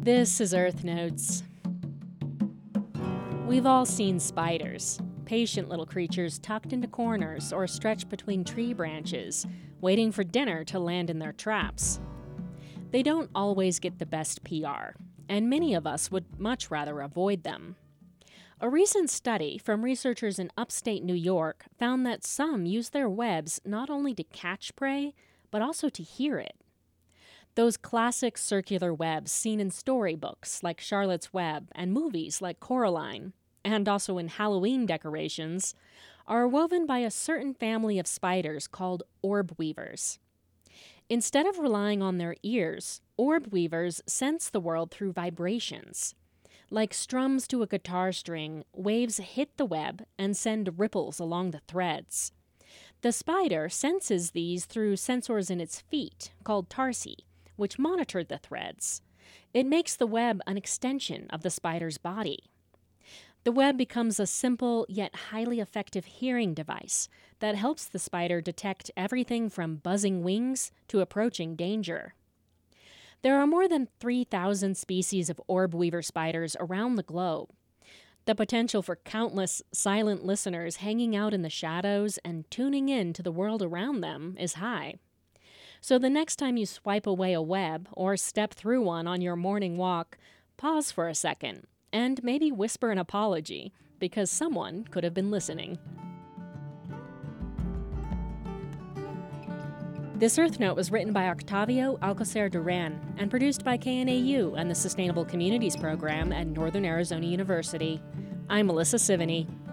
This is Earth Notes. We've all seen spiders, patient little creatures tucked into corners or stretched between tree branches, waiting for dinner to land in their traps. They don't always get the best PR, and many of us would much rather avoid them. A recent study from researchers in upstate New York found that some use their webs not only to catch prey, but also to hear it. Those classic circular webs seen in storybooks like Charlotte's Web and movies like Coraline, and also in Halloween decorations, are woven by a certain family of spiders called orb weavers. Instead of relying on their ears, orb weavers sense the world through vibrations. Like strums to a guitar string, waves hit the web and send ripples along the threads. The spider senses these through sensors in its feet, called tarsi, which monitor the threads. It makes the web an extension of the spider's body. The web becomes a simple yet highly effective hearing device that helps the spider detect everything from buzzing wings to approaching danger. There are more than 3,000 species of orb weaver spiders around the globe. The potential for countless silent listeners hanging out in the shadows and tuning in to the world around them is high. So the next time you swipe away a web or step through one on your morning walk, pause for a second and maybe whisper an apology, because someone could have been listening. This Earth Note was written by Octavio Alcocer Duran and produced by KNAU and the Sustainable Communities Program at Northern Arizona University. I'm Melissa Sivany.